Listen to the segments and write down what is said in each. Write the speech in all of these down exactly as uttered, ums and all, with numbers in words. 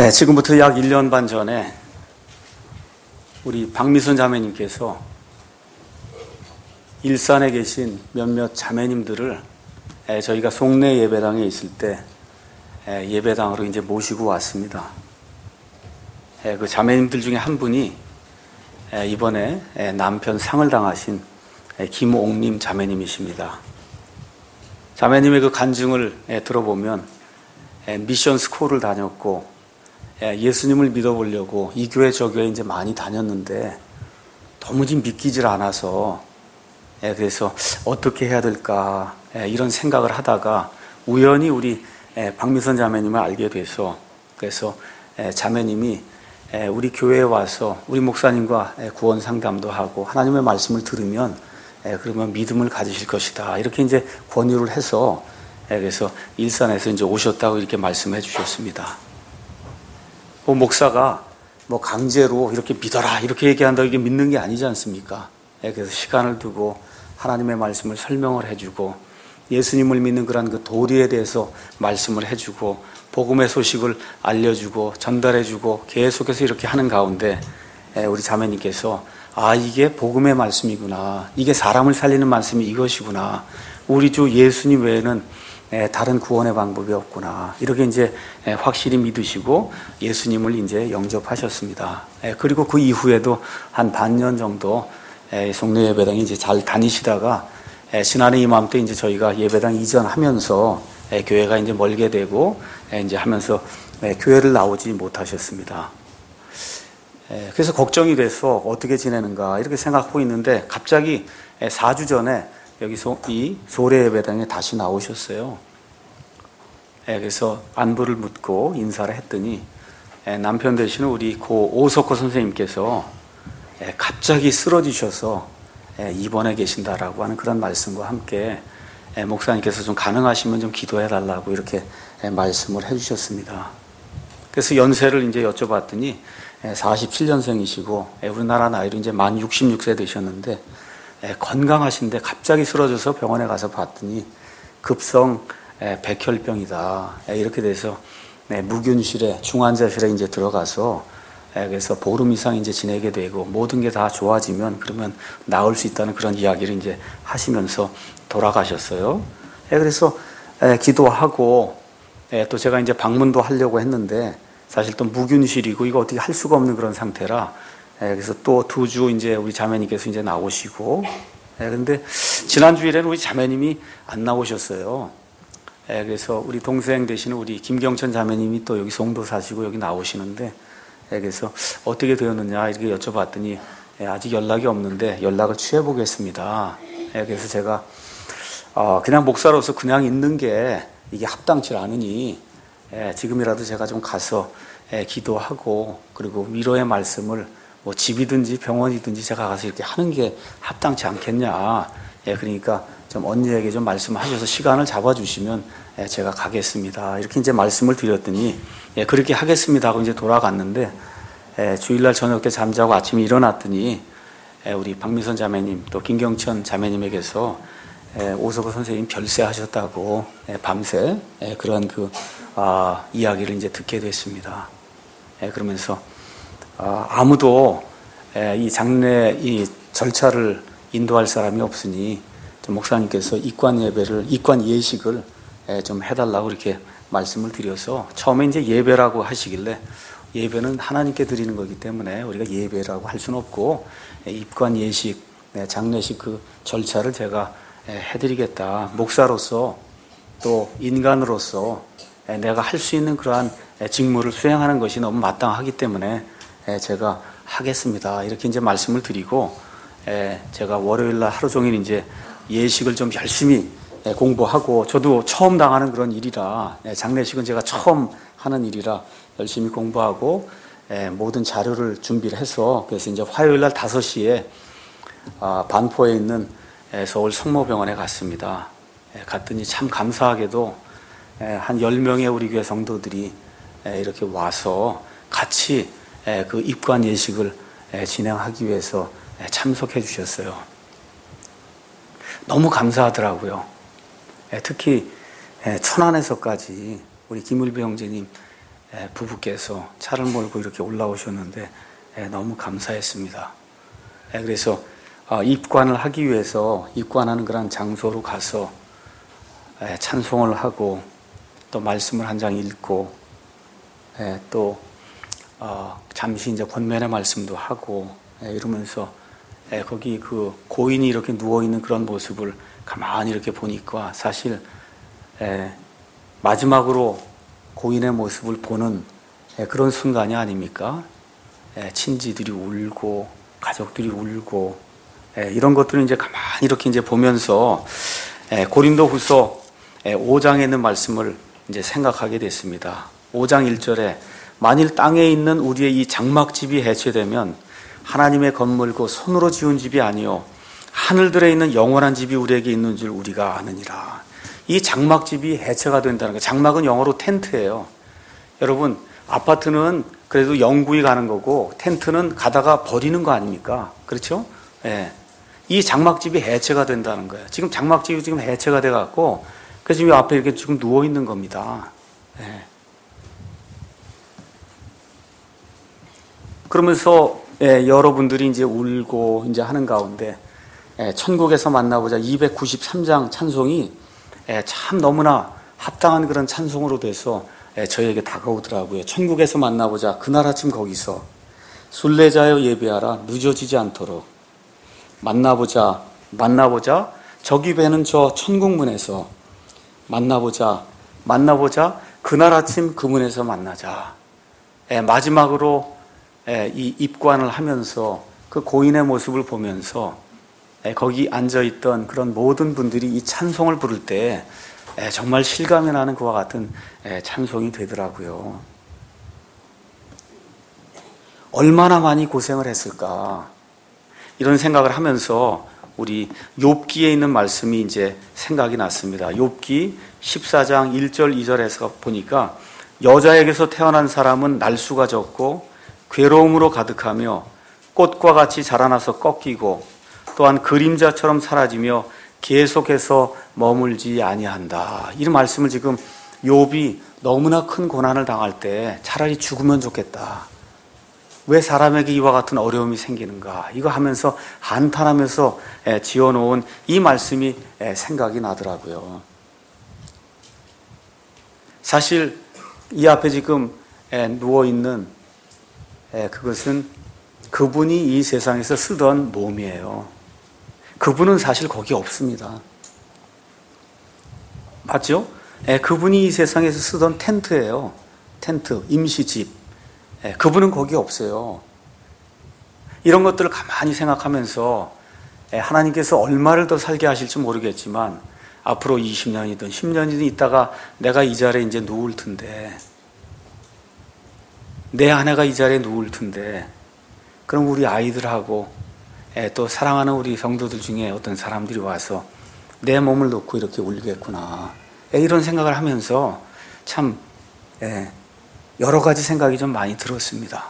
네, 지금부터 약 일 년 반 전에 우리 박미선 자매님께서 일산에 계신 몇몇 자매님들을 저희가 송내 예배당에 있을 때 예배당으로 이제 모시고 왔습니다. 그 자매님들 중에 한 분이 이번에 남편 상을 당하신 김옥림 자매님이십니다. 자매님의 그 간증을 들어보면 미션 스쿨을 다녔고 예수님을 믿어보려고 이 교회 저 교회 이제 많이 다녔는데 도무지 믿기질 않아서 그래서 어떻게 해야 될까 이런 생각을 하다가 우연히 우리 박미선 자매님을 알게 돼서 그래서 자매님이 우리 교회에 와서 우리 목사님과 구원 상담도 하고 하나님의 말씀을 들으면 그러면 믿음을 가지실 것이다 이렇게 이제 권유를 해서 그래서 일산에서 이제 오셨다고 이렇게 말씀해 주셨습니다. 그 목사가 뭐 강제로 이렇게 믿어라 이렇게 얘기한다고 이게 믿는 게 아니지 않습니까? 그래서 시간을 두고 하나님의 말씀을 설명을 해주고 예수님을 믿는 그런 그 도리에 대해서 말씀을 해주고 복음의 소식을 알려주고 전달해주고 계속해서 이렇게 하는 가운데 우리 자매님께서 아 이게 복음의 말씀이구나 이게 사람을 살리는 말씀이 이것이구나 우리 주 예수님 외에는 다른 구원의 방법이 없구나 이렇게 이제 확실히 믿으시고 예수님을 이제 영접하셨습니다. 그리고 그 이후에도 한 반년 정도 송내 예배당에 이제 잘 다니시다가 지난해 이맘때 이제 저희가 예배당 이전하면서 교회가 이제 멀게 되고 이제 하면서 교회를 나오지 못하셨습니다. 그래서 걱정이 돼서 어떻게 지내는가 이렇게 생각하고 있는데 갑자기 사 주 전에 여기서 이 소래 예배당에 다시 나오셨어요. 그래서 안부를 묻고 인사를 했더니 남편 되시는 우리 고 오석호 선생님께서 갑자기 쓰러지셔서 입원해 계신다라고 하는 그런 말씀과 함께 목사님께서 좀 가능하시면 좀 기도해 달라고 이렇게 말씀을 해주셨습니다. 그래서 연세를 이제 여쭤봤더니 사십칠 년생이시고 우리나라 나이로 이제 만 육십육 세 되셨는데 건강하신데 갑자기 쓰러져서 병원에 가서 봤더니 급성 백혈병이다 이렇게 돼서 무균실에 중환자실에 이제 들어가서 그래서 보름 이상 이제 지내게 되고 모든 게 다 좋아지면 그러면 나을 수 있다는 그런 이야기를 이제 하시면서 돌아가셨어요. 그래서 기도하고 또 제가 이제 방문도 하려고 했는데 사실 또 무균실이고 이거 어떻게 할 수가 없는 그런 상태라 그래서 또 두 주 이제 우리 자매님께서 이제 나오시고 그런데 지난 주일에는 우리 자매님이 안 나오셨어요. 그래서 우리 동생 되시는 우리 김경천 자매님이 또 여기 송도 사시고 여기 나오시는데 그래서 어떻게 되었느냐 이렇게 여쭤봤더니 아직 연락이 없는데 연락을 취해 보겠습니다. 그래서 제가 그냥 목사로서 그냥 있는 게 이게 합당치 않으니 지금이라도 제가 좀 가서 기도하고 그리고 위로의 말씀을 뭐 집이든지 병원이든지 제가 가서 이렇게 하는 게 합당치 않겠냐. 그러니까 좀 언니에게 좀 말씀하셔서 시간을 잡아주시면 제가 가겠습니다. 이렇게 이제 말씀을 드렸더니 그렇게 하겠습니다 하고 이제 돌아갔는데 주일날 저녁 때 잠자고 아침에 일어났더니 우리 박미선 자매님 또 김경천 자매님에게서 오석호 선생님 별세하셨다고 밤새 그런 그 아, 이야기를 이제 듣게 됐습니다. 그러면서 아, 아무도 이 장례 이 절차를 인도할 사람이 없으니 좀 목사님께서 입관 예배를 입관 예식을 좀 해달라고 이렇게 말씀을 드려서 처음에 이제 예배라고 하시길래 예배는 하나님께 드리는 거기 때문에 우리가 예배라고 할 수는 없고 입관 예식 장례식 그 절차를 제가 해드리겠다. 목사로서 또 인간으로서 내가 할 수 있는 그러한 직무를 수행하는 것이 너무 마땅하기 때문에 제가 하겠습니다. 이렇게 이제 말씀을 드리고 제가 월요일 날 하루 종일 이제 예식을 좀 열심히 공부하고 저도 처음 당하는 그런 일이라 장례식은 제가 처음 하는 일이라 열심히 공부하고 모든 자료를 준비를 해서 그래서 이제 화요일 날 다섯 시에 반포에 있는 서울 성모병원에 갔습니다. 갔더니 참 감사하게도 한 열 명의 우리 교회 성도들이 이렇게 와서 같이 그 입관 예식을 진행하기 위해서 참석해 주셨어요. 너무 감사하더라고요. 특히 천안에서까지 우리 김을배 형제님 부부께서 차를 몰고 이렇게 올라오셨는데 너무 감사했습니다. 그래서 입관을 하기 위해서 입관하는 그런 장소로 가서 찬송을 하고 또 말씀을 한 장 읽고 또 잠시 이제 권면의 말씀도 하고 이러면서 거기 그 고인이 이렇게 누워 있는 그런 모습을 가만히 이렇게 보니까 사실 마지막으로 고인의 모습을 보는 그런 순간이 아닙니까? 친지들이 울고 가족들이 울고 이런 것들을 이제 가만히 이렇게 이제 보면서 고린도후서 오 장에 있는 말씀을 이제 생각하게 됐습니다. 오 장 일 절에 만일 땅에 있는 우리의 이 장막집이 해체되면 하나님의 건물고 손으로 지은 집이 아니요 하늘들에 있는 영원한 집이 우리에게 있는 줄 우리가 아느니라. 이 장막집이 해체가 된다는 거예요. 장막은 영어로 텐트예요. 여러분, 아파트는 그래도 영구히 가는 거고 텐트는 가다가 버리는 거 아닙니까? 그렇죠? 예. 이 장막집이 해체가 된다는 거예요. 지금 장막집이 지금 해체가 돼 갖고 그래서 지금 앞에 이렇게 지금 누워 있는 겁니다. 예. 그러면서 예, 여러분들이 이제 울고 이제 하는 가운데 예, 천국에서 만나보자 이백구십삼 장 찬송이 예, 참 너무나 합당한 그런 찬송으로 돼서 예, 저에게 다가오더라고요. 천국에서 만나보자 그날 아침 거기서 순례자여 예배하라 늦어지지 않도록 만나보자 만나보자 저기 배는 저 천국문에서 만나보자 만나보자 그날 아침 그 문에서 만나자. 예, 마지막으로 이 입관을 하면서 그 고인의 모습을 보면서 거기 앉아있던 그런 모든 분들이 이 찬송을 부를 때 정말 실감이 나는 그와 같은 찬송이 되더라고요. 얼마나 많이 고생을 했을까 이런 생각을 하면서 우리 욥기에 있는 말씀이 이제 생각이 났습니다. 욥기 십사 장 일 절 이 절에서 보니까 여자에게서 태어난 사람은 날수가 적고 괴로움으로 가득하며 꽃과 같이 자라나서 꺾이고 또한 그림자처럼 사라지며 계속해서 머물지 아니한다. 이 말씀을 지금 욥이 너무나 큰 고난을 당할 때 차라리 죽으면 좋겠다. 왜 사람에게 이와 같은 어려움이 생기는가? 이거 하면서 한탄하면서 지어놓은 이 말씀이 생각이 나더라고요. 사실 이 앞에 지금 누워있는 그것은 그분이 이 세상에서 쓰던 몸이에요. 그분은 사실 거기 없습니다. 맞죠? 그분이 이 세상에서 쓰던 텐트예요. 텐트, 임시집. 그분은 거기 없어요. 이런 것들을 가만히 생각하면서 하나님께서 얼마를 더 살게 하실지 모르겠지만 앞으로 이십 년이든 십 년이든 있다가 내가 이 자리에 이제 누울 텐데 내 아내가 이 자리에 누울 텐데 그럼 우리 아이들하고 또 사랑하는 우리 성도들 중에 어떤 사람들이 와서 내 몸을 놓고 이렇게 울겠구나 이런 생각을 하면서 참 여러 가지 생각이 좀 많이 들었습니다.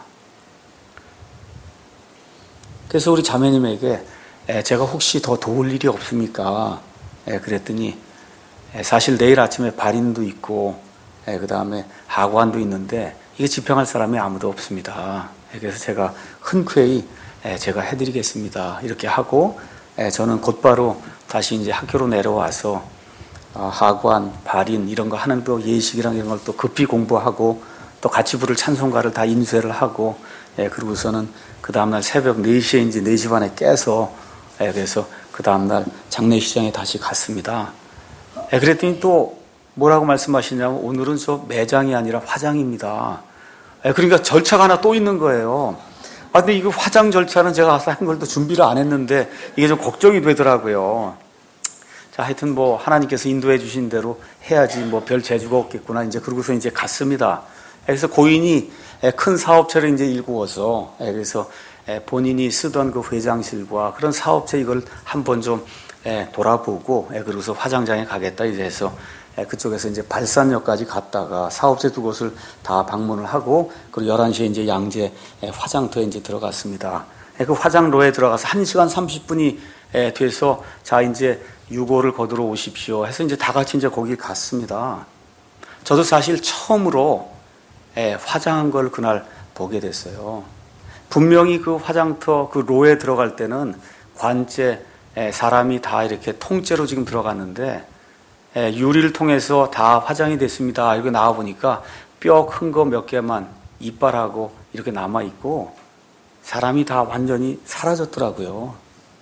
그래서 우리 자매님에게 제가 혹시 더 도울 일이 없습니까? 그랬더니 사실 내일 아침에 발인도 있고 그 다음에 하관도 있는데 이게 집행할 사람이 아무도 없습니다. 그래서 제가 흔쾌히 제가 해드리겠습니다. 이렇게 하고 저는 곧바로 다시 이제 학교로 내려와서 하관, 발인 이런 거 하는 또 예식이랑 이런 걸 또 급히 공부하고 또 같이 부를 찬송가를 다 인쇄를 하고 그러고서는 그 다음날 새벽 네 시에 이제 네 시 반에 깨서 그래서 그 다음날 장례시장에 다시 갔습니다. 그랬더니 또 뭐라고 말씀하시냐면 오늘은 저 매장이 아니라 화장입니다. 그러니까 절차가 하나 또 있는 거예요. 아, 근데 이거 화장 절차는 제가 가서 한 걸 또 준비를 안 했는데 이게 좀 걱정이 되더라고요. 자, 하여튼 뭐 하나님께서 인도해 주신 대로 해야지 뭐 별 재주가 없겠구나. 이제 그러고서 이제 갔습니다. 그래서 고인이 큰 사업체를 이제 일구어서 그래서 본인이 쓰던 그 회장실과 그런 사업체 이걸 한번 좀 돌아보고 그러고서 화장장에 가겠다 이래서 그쪽에서 이제 발산역까지 갔다가 사업체 두 곳을 다 방문을 하고 그리고 열한 시에 이제 양재 화장터에 이제 들어갔습니다. 그 화장로에 들어가서 한 시간 삼십 분이 돼서 자 이제 유고를 거두러 오십시오 해서 이제 다 같이 이제 거기 갔습니다. 저도 사실 처음으로 화장한 걸 그날 보게 됐어요. 분명히 그 화장터 그 로에 들어갈 때는 관째 사람이 다 이렇게 통째로 지금 들어갔는데 유리를 통해서 다 화장이 됐습니다. 이렇게 나와 보니까 뼈 큰 거 몇 개만 이빨하고 이렇게 남아 있고 사람이 다 완전히 사라졌더라고요.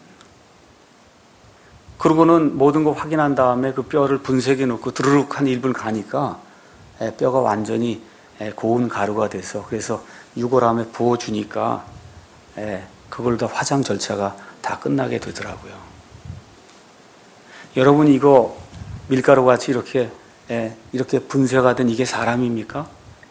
그러고는 모든 거 확인한 다음에 그 뼈를 분쇄기에 넣고 드르륵 한 일 분 가니까 뼈가 완전히 고운 가루가 돼서 그래서 유골함에 부어주니까 그걸 다 화장 절차가 다 끝나게 되더라고요. 여러분 이거 밀가루 같이 이렇게 이렇게 분쇄가 된 이게 사람입니까?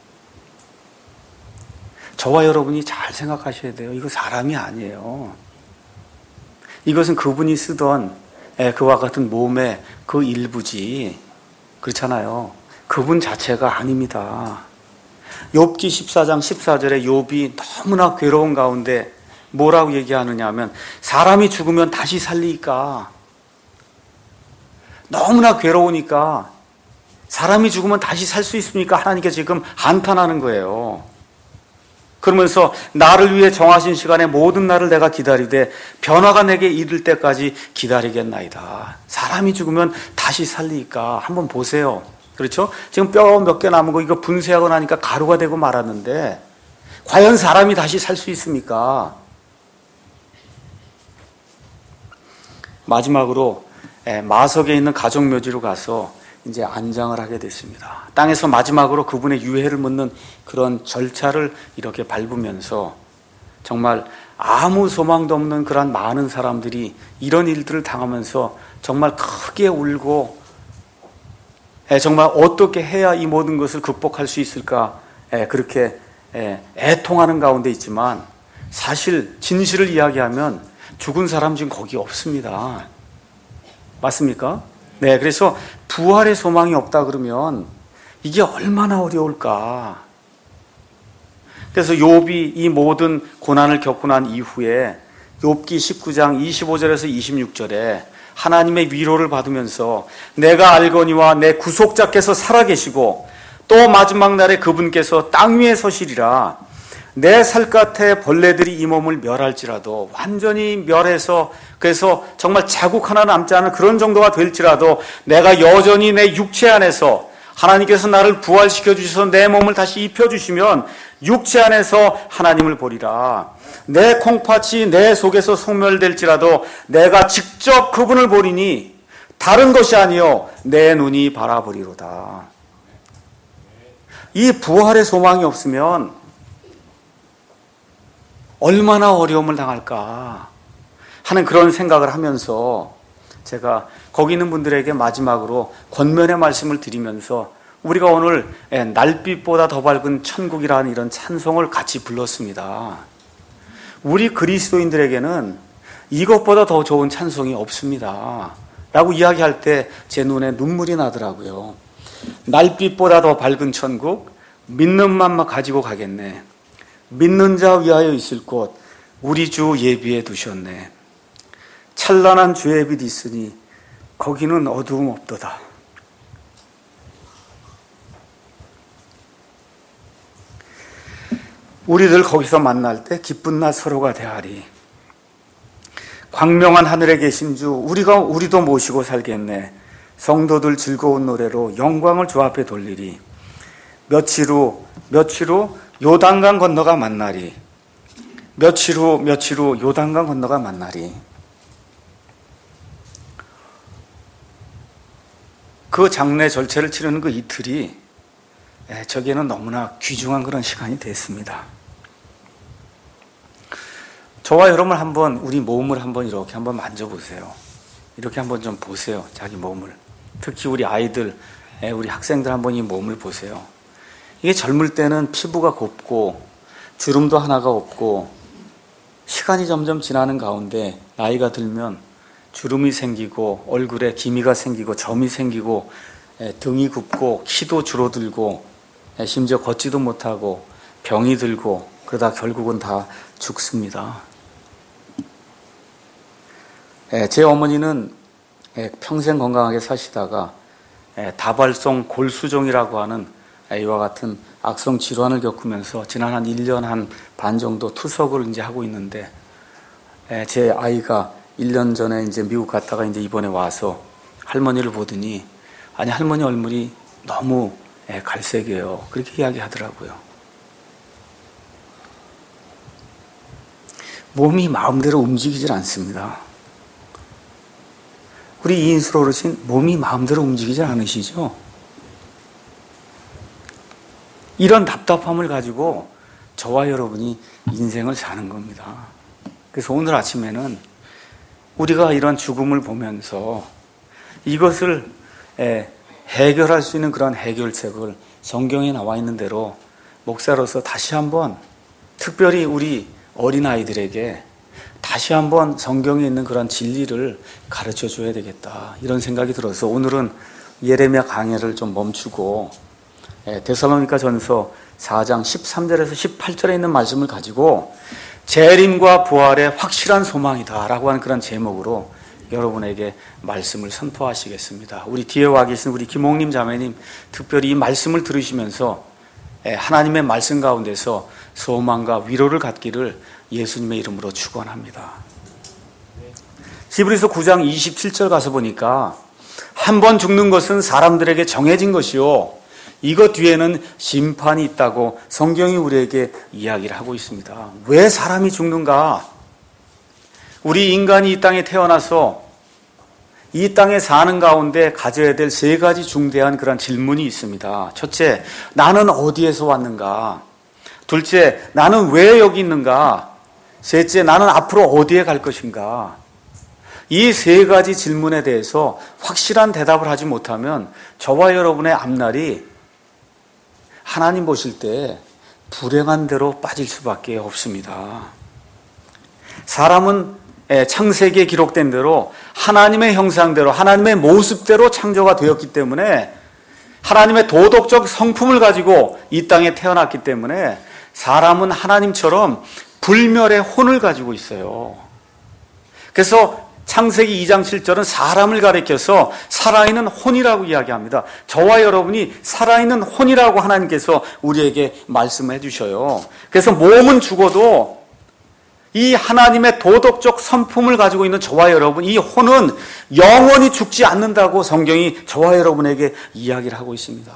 저와 여러분이 잘 생각하셔야 돼요. 이거 사람이 아니에요. 이것은 그분이 쓰던 그와 같은 몸의 그 일부지. 그렇잖아요. 그분 자체가 아닙니다. 욥기 십사 장 십사 절에 욥이 너무나 괴로운 가운데 뭐라고 얘기하느냐 하면 사람이 죽으면 다시 살리니까 너무나 괴로우니까 사람이 죽으면 다시 살 수 있습니까? 하나님께 지금 한탄하는 거예요. 그러면서 나를 위해 정하신 시간에 모든 날을 내가 기다리되 변화가 내게 이를 때까지 기다리겠나이다. 사람이 죽으면 다시 살리니까 한번 보세요. 그렇죠? 지금 뼈 몇 개 남은 거 이거 분쇄하고 나니까 가루가 되고 말았는데 과연 사람이 다시 살 수 있습니까? 마지막으로 마석에 있는 가족묘지로 가서 이제 안장을 하게 됐습니다. 땅에서 마지막으로 그분의 유해를 묻는 그런 절차를 이렇게 밟으면서 정말 아무 소망도 없는 그런 많은 사람들이 이런 일들을 당하면서 정말 크게 울고 정말 어떻게 해야 이 모든 것을 극복할 수 있을까 그렇게 애통하는 가운데 있지만 사실 진실을 이야기하면 죽은 사람 지금 거기 없습니다. 맞습니까? 네, 그래서 부활의 소망이 없다 그러면 이게 얼마나 어려울까. 그래서 욥이 이 모든 고난을 겪고 난 이후에 욥기 십구 장 이십오 절에서 이십육 절에 하나님의 위로를 받으면서 내가 알거니와 내 구속자께서 살아계시고 또 마지막 날에 그분께서 땅 위에 서시리라. 내 살갗에 벌레들이 이 몸을 멸할지라도 완전히 멸해서 그래서 정말 자국 하나 남지 않은 그런 정도가 될지라도 내가 여전히 내 육체 안에서 하나님께서 나를 부활시켜 주셔서 내 몸을 다시 입혀주시면 육체 안에서 하나님을 보리라. 내 콩팥이 내 속에서 소멸될지라도 내가 직접 그분을 보리니 다른 것이 아니요 내 눈이 바라보리로다. 이 부활의 소망이 없으면 얼마나 어려움을 당할까 하는 그런 생각을 하면서 제가 거기 있는 분들에게 마지막으로 권면의 말씀을 드리면서 우리가 오늘 날빛보다 더 밝은 천국이라는 이런 찬송을 같이 불렀습니다. 우리 그리스도인들에게는 이것보다 더 좋은 찬송이 없습니다 라고 이야기할 때 제 눈에 눈물이 나더라고요. 날빛보다 더 밝은 천국, 믿는 맘만 가지고 가겠네. 믿는 자 위하여 있을 곳 우리 주 예비해 두셨네. 찬란한 주의 빛 있으니 거기는 어두움 없도다. 우리들 거기서 만날 때 기쁜 날 서로가 대하리. 광명한 하늘에 계신 주 우리가 우리도 모시고 살겠네. 성도들 즐거운 노래로 영광을 주 앞에 돌리리. 며칠 후 며칠 후 요단강 건너가 만나리. 며칠 후 며칠 후 요단강 건너가 만나리. 그 장례 절차를 치르는 그 이틀이 저기에는 너무나 귀중한 그런 시간이 됐습니다. 저와 여러분 한번 우리 몸을 한번 이렇게 한번 만져보세요. 이렇게 한번 좀 보세요. 자기 몸을. 특히 우리 아이들, 우리 학생들 한번 이 몸을 보세요. 이게 젊을 때는 피부가 곱고 주름도 하나가 없고 시간이 점점 지나는 가운데 나이가 들면 주름이 생기고 얼굴에 기미가 생기고 점이 생기고 등이 굽고 키도 줄어들고 심지어 걷지도 못하고 병이 들고 그러다 결국은 다 죽습니다. 제 어머니는 평생 건강하게 사시다가 다발성 골수종이라고 하는 이와 같은 악성 질환을 겪으면서 지난 한 일 년 한 반 정도 투석을 이제 하고 있는데, 제 아이가 일 년 전에 이제 미국 갔다가 이제 이번에 와서 할머니를 보더니, 아니, 할머니 얼굴이 너무 갈색이에요. 그렇게 이야기하더라고요. 몸이 마음대로 움직이질 않습니다. 우리 이인수 어르신 몸이 마음대로 움직이질 않으시죠? 이런 답답함을 가지고 저와 여러분이 인생을 사는 겁니다. 그래서 오늘 아침에는 우리가 이런 죽음을 보면서 이것을 해결할 수 있는 그런 해결책을 성경에 나와 있는 대로 목사로서 다시 한번 특별히 우리 어린아이들에게 다시 한번 성경에 있는 그런 진리를 가르쳐 줘야 되겠다, 이런 생각이 들어서 오늘은 예레미야 강해를 좀 멈추고 데살로니가 전서 사 장 십삼 절에서 십팔 절에 있는 말씀을 가지고 재림과 부활의 확실한 소망이다 라고 하는 그런 제목으로 여러분에게 말씀을 선포하시겠습니다. 우리 뒤에 와 계신 우리 김홍님 자매님, 특별히 이 말씀을 들으시면서 하나님의 말씀 가운데서 소망과 위로를 갖기를 예수님의 이름으로 축원합니다. 히브리서 구 장 이십칠 절 가서 보니까 한 번 죽는 것은 사람들에게 정해진 것이요, 이것 뒤에는 심판이 있다고 성경이 우리에게 이야기를 하고 있습니다. 왜 사람이 죽는가? 우리 인간이 이 땅에 태어나서 이 땅에 사는 가운데 가져야 될 세 가지 중대한 그런 질문이 있습니다. 첫째, 나는 어디에서 왔는가? 둘째, 나는 왜 여기 있는가? 셋째, 나는 앞으로 어디에 갈 것인가? 이 세 가지 질문에 대해서 확실한 대답을 하지 못하면 저와 여러분의 앞날이 하나님 보실 때 불행한 대로 빠질 수밖에 없습니다. 사람은 창세기에 기록된 대로 하나님의 형상대로, 하나님의 모습대로 창조가 되었기 때문에 하나님의 도덕적 성품을 가지고 이 땅에 태어났기 때문에 사람은 하나님처럼 불멸의 혼을 가지고 있어요. 그래서 창세기 이 장 칠 절은 사람을 가리켜서 살아있는 혼이라고 이야기합니다. 저와 여러분이 살아있는 혼이라고 하나님께서 우리에게 말씀해 주셔요. 그래서 몸은 죽어도 이 하나님의 도덕적 성품을 가지고 있는 저와 여러분, 이 혼은 영원히 죽지 않는다고 성경이 저와 여러분에게 이야기를 하고 있습니다.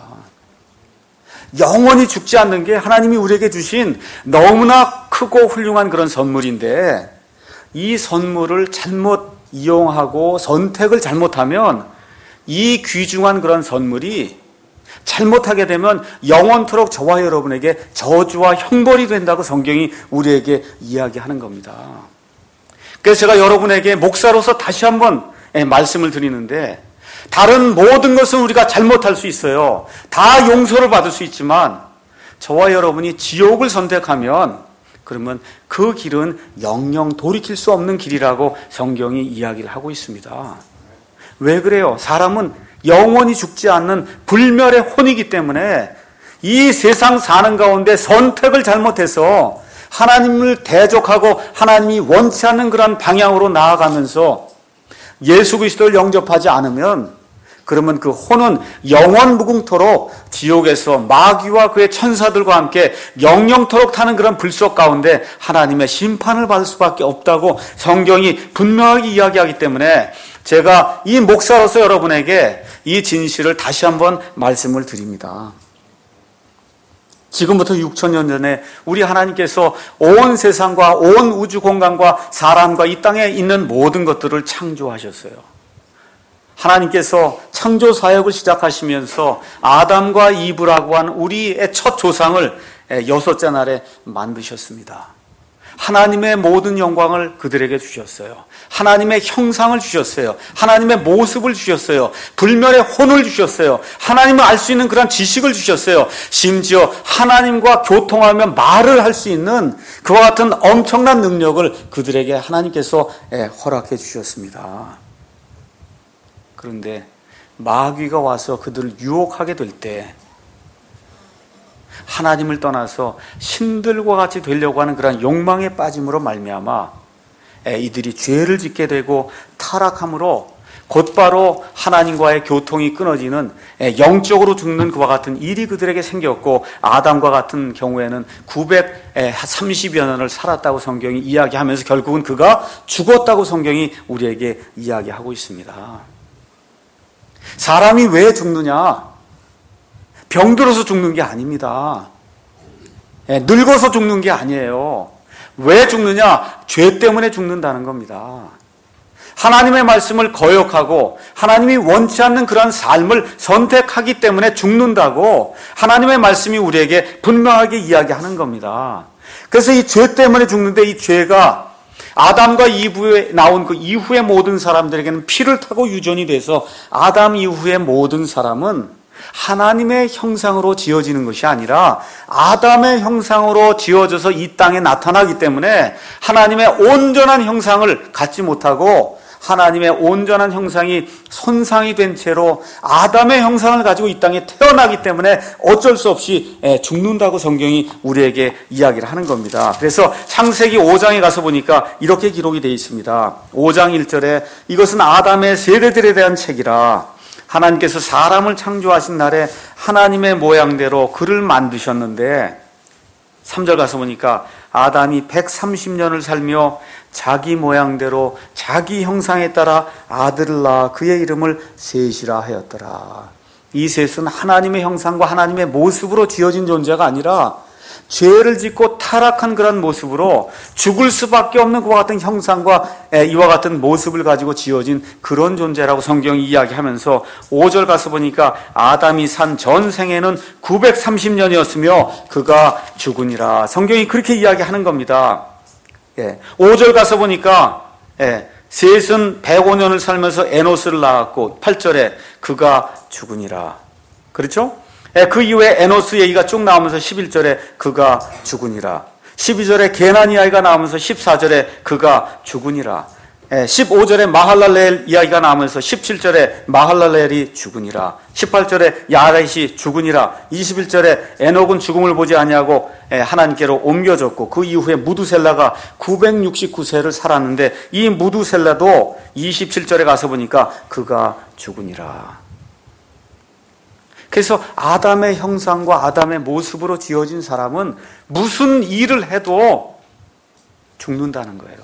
영원히 죽지 않는 게 하나님이 우리에게 주신 너무나 크고 훌륭한 그런 선물인데, 이 선물을 잘못 이용하고 선택을 잘못하면 이 귀중한 그런 선물이 잘못하게 되면 영원토록 저와 여러분에게 저주와 형벌이 된다고 성경이 우리에게 이야기하는 겁니다. 그래서 제가 여러분에게 목사로서 다시 한번 말씀을 드리는데, 다른 모든 것은 우리가 잘못할 수 있어요. 다 용서를 받을 수 있지만 저와 여러분이 지옥을 선택하면 그러면 그 길은 영영 돌이킬 수 없는 길이라고 성경이 이야기를 하고 있습니다. 왜 그래요? 사람은 영원히 죽지 않는 불멸의 혼이기 때문에 이 세상 사는 가운데 선택을 잘못해서 하나님을 대적하고 하나님이 원치 않는 그런 방향으로 나아가면서 예수 그리스도를 영접하지 않으면, 그러면 그 혼은 영원 무궁토록 지옥에서 마귀와 그의 천사들과 함께 영영토록 타는 그런 불속 가운데 하나님의 심판을 받을 수밖에 없다고 성경이 분명하게 이야기하기 때문에 제가 이 목사로서 여러분에게 이 진실을 다시 한번 말씀을 드립니다. 지금부터 육천 년 전에 우리 하나님께서 온 세상과 온 우주 공간과 사람과 이 땅에 있는 모든 것들을 창조하셨어요. 하나님께서 창조 사역을 시작하시면서 아담과 이브라고 한 우리의 첫 조상을 여섯째 날에 만드셨습니다. 하나님의 모든 영광을 그들에게 주셨어요. 하나님의 형상을 주셨어요. 하나님의 모습을 주셨어요. 불멸의 혼을 주셨어요. 하나님을 알 수 있는 그런 지식을 주셨어요. 심지어 하나님과 교통하며 말을 할 수 있는 그와 같은 엄청난 능력을 그들에게 하나님께서 허락해 주셨습니다. 그런데 마귀가 와서 그들을 유혹하게 될 때 하나님을 떠나서 신들과 같이 되려고 하는 그런 욕망에 빠짐으로 말미암아 이들이 죄를 짓게 되고 타락함으로 곧바로 하나님과의 교통이 끊어지는 영적으로 죽는 그와 같은 일이 그들에게 생겼고, 아담과 같은 경우에는 구백삼십여 년을 살았다고 성경이 이야기하면서 결국은 그가 죽었다고 성경이 우리에게 이야기하고 있습니다. 사람이 왜 죽느냐? 병들어서 죽는 게 아닙니다. 늙어서 죽는 게 아니에요. 왜 죽느냐? 죄 때문에 죽는다는 겁니다. 하나님의 말씀을 거역하고 하나님이 원치 않는 그런 삶을 선택하기 때문에 죽는다고 하나님의 말씀이 우리에게 분명하게 이야기하는 겁니다. 그래서 이 죄 때문에 죽는데, 이 죄가 아담과 이브에 나온 그 이후의 모든 사람들에게는 피를 타고 유전이 돼서 아담 이후의 모든 사람은 하나님의 형상으로 지어지는 것이 아니라 아담의 형상으로 지어져서 이 땅에 나타나기 때문에 하나님의 온전한 형상을 갖지 못하고 하나님의 온전한 형상이 손상이 된 채로 아담의 형상을 가지고 이 땅에 태어나기 때문에 어쩔 수 없이 죽는다고 성경이 우리에게 이야기를 하는 겁니다. 그래서 창세기 오 장에 가서 보니까 이렇게 기록이 되어 있습니다. 오 장 일 절에 이것은 아담의 세대들에 대한 책이라. 하나님께서 사람을 창조하신 날에 하나님의 모양대로 그를 만드셨는데, 삼 절 가서 보니까 아담이 백삼십 년을 살며 자기 모양대로 자기 형상에 따라 아들을 낳아 그의 이름을 셋이라 하였더라. 이 셋은 하나님의 형상과 하나님의 모습으로 지어진 존재가 아니라 죄를 짓고 타락한 그런 모습으로 죽을 수밖에 없는 그와 같은 형상과 이와 같은 모습을 가지고 지어진 그런 존재라고 성경이 이야기하면서, 오 절 가서 보니까 아담이 산 전생에는 구백삼십 년이었으며 그가 죽으니라. 성경이 그렇게 이야기하는 겁니다. 예. 오 절 가서 보니까 예. 셋은 백오 년을 살면서 에노스를 낳았고, 팔 절에 그가 죽으니라. 그렇죠? 예. 그 이후에 에노스 얘기가 쭉 나오면서 십일 절에 그가 죽으니라. 십이 절에 게나니 아이가 나오면서 십사 절에 그가 죽으니라. 예. 십오 절에 마할랄레엘 이야기가 나오면서 십칠 절에 마할랄레엘이 죽으니라. 십팔 절에 야렛이 죽으니라. 이십일 절에 에녹은 죽음을 보지 아니하고 하나님께로 옮겨졌고, 그 이후에 무두셀라가 구백육십구 세를 살았는데, 이 무두셀라도 이십칠 절에 가서 보니까 그가 죽으니라. 그래서 아담의 형상과 아담의 모습으로 지어진 사람은 무슨 일을 해도 죽는다는 거예요.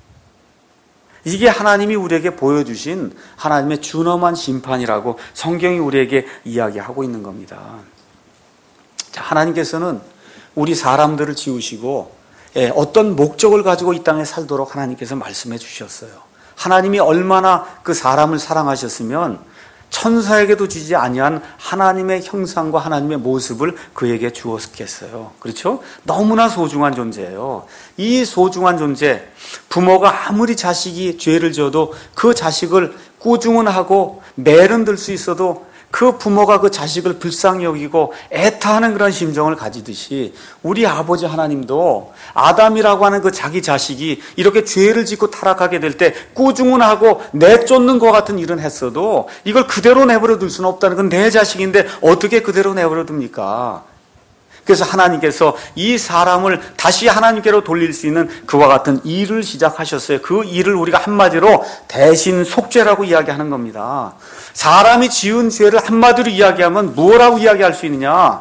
이게 하나님이 우리에게 보여주신 하나님의 준엄한 심판이라고 성경이 우리에게 이야기하고 있는 겁니다. 자, 하나님께서는 우리 사람들을 지으시고 어떤 목적을 가지고 이 땅에 살도록 하나님께서 말씀해 주셨어요. 하나님이 얼마나 그 사람을 사랑하셨으면 천사에게도 주지 아니한 하나님의 형상과 하나님의 모습을 그에게 주었겠어요. 그렇죠? 너무나 소중한 존재예요. 이 소중한 존재, 부모가 아무리 자식이 죄를 지어도 그 자식을 꾸중은 하고 매는 들 수 있어도 그 부모가 그 자식을 불쌍히 여기고 애타하는 그런 심정을 가지듯이, 우리 아버지 하나님도 아담이라고 하는 그 자기 자식이 이렇게 죄를 짓고 타락하게 될 때 꾸중은 하고 내쫓는 것 같은 일은 했어도 이걸 그대로 내버려 둘 수는 없다는 건 내 자식인데 어떻게 그대로 내버려 둡니까? 그래서 하나님께서 이 사람을 다시 하나님께로 돌릴 수 있는 그와 같은 일을 시작하셨어요. 그 일을 우리가 한마디로 대신 속죄라고 이야기하는 겁니다. 사람이 지은 죄를 한마디로 이야기하면 뭐라고 이야기할 수 있느냐?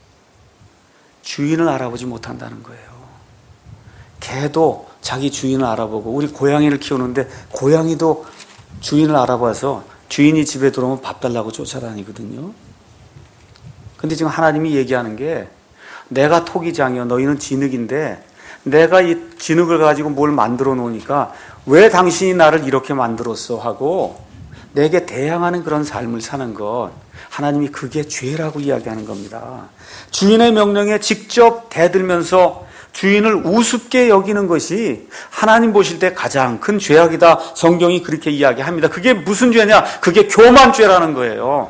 주인을 알아보지 못한다는 거예요. 개도 자기 주인을 알아보고, 우리 고양이를 키우는데 고양이도 주인을 알아봐서 주인이 집에 들어오면 밥 달라고 쫓아다니거든요. 근데 지금 하나님이 얘기하는 게, 내가 토기장이여 너희는 진흙인데 내가 이 진흙을 가지고 뭘 만들어 놓으니까 왜 당신이 나를 이렇게 만들었어 하고 내게 대항하는 그런 삶을 사는 것, 하나님이 그게 죄라고 이야기하는 겁니다. 주인의 명령에 직접 대들면서 주인을 우습게 여기는 것이 하나님 보실 때 가장 큰 죄악이다. 성경이 그렇게 이야기합니다. 그게 무슨 죄냐? 그게 교만죄라는 거예요.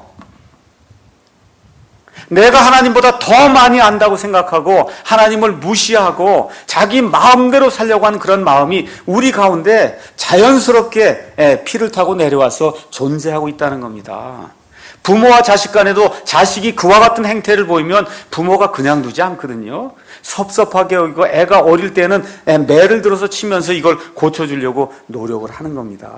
내가 하나님보다 더 많이 안다고 생각하고 하나님을 무시하고 자기 마음대로 살려고 하는 그런 마음이 우리 가운데 자연스럽게 피를 타고 내려와서 존재하고 있다는 겁니다. 부모와 자식 간에도 자식이 그와 같은 행태를 보이면 부모가 그냥 두지 않거든요. 섭섭하게 여기고, 애가 어릴 때는 매를 들어서 치면서 이걸 고쳐주려고 노력을 하는 겁니다.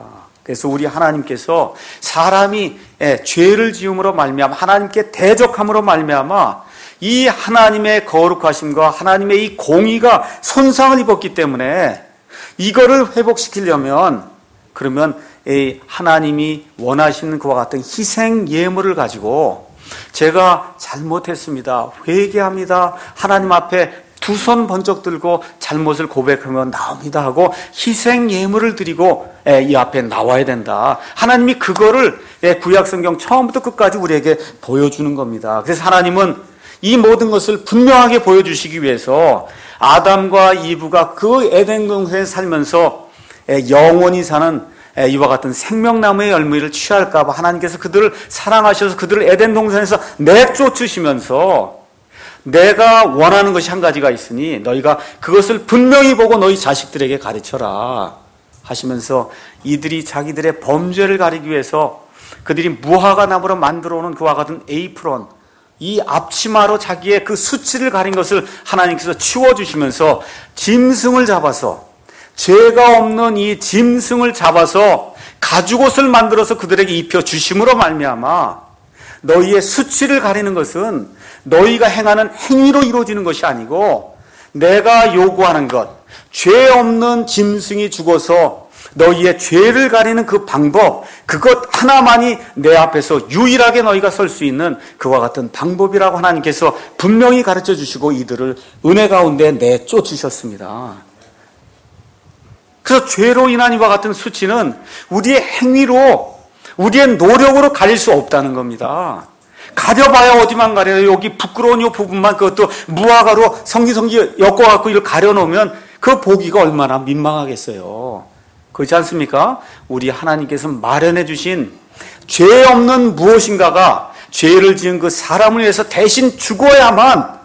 그래서 우리 하나님께서 사람이 예, 죄를 지음으로 말미암아 하나님께 대적함으로 말미암아 이 하나님의 거룩하심과 하나님의 이 공의가 손상을 입었기 때문에 이거를 회복시키려면 그러면 이 하나님이 원하시는 그와 같은 희생 예물을 가지고 제가 잘못했습니다. 회개합니다. 하나님 앞에 두 손 번쩍 들고 잘못을 고백하며 나옵니다 하고 희생 예물을 드리고 이 앞에 나와야 된다. 하나님이 그거를 구약성경 처음부터 끝까지 우리에게 보여주는 겁니다. 그래서 하나님은 이 모든 것을 분명하게 보여주시기 위해서 아담과 이브가 그 에덴 동산에 살면서 영원히 사는 이와 같은 생명나무의 열매를 취할까 봐 하나님께서 그들을 사랑하셔서 그들을 에덴 동산에서 내쫓으시면서 내가 원하는 것이 한 가지가 있으니 너희가 그것을 분명히 보고 너희 자식들에게 가르쳐라 하시면서 이들이 자기들의 범죄를 가리기 위해서 그들이 무화과 나무로 만들어 오는 그와 같은 에이프론, 이 앞치마로 자기의 그 수치를 가린 것을 하나님께서 치워주시면서 짐승을 잡아서, 죄가 없는 이 짐승을 잡아서 가죽옷을 만들어서 그들에게 입혀주심으로 말미암아 너희의 수치를 가리는 것은 너희가 행하는 행위로 이루어지는 것이 아니고 내가 요구하는 것, 죄 없는 짐승이 죽어서 너희의 죄를 가리는 그 방법, 그것 하나만이 내 앞에서 유일하게 너희가 설 수 있는 그와 같은 방법이라고 하나님께서 분명히 가르쳐 주시고 이들을 은혜 가운데 내쫓으셨습니다. 그래서 죄로 인한 이와 같은 수치는 우리의 행위로, 우리의 노력으로 가릴 수 없다는 겁니다. 가려봐야 어디만 가려요. 여기 부끄러운 이 부분만 그것도 무화과로 성기성기 엮어갖고 이걸 가려놓으면 그 보기가 얼마나 민망하겠어요. 그렇지 않습니까? 우리 하나님께서 마련해 주신 죄 없는 무엇인가가 죄를 지은 그 사람을 위해서 대신 죽어야만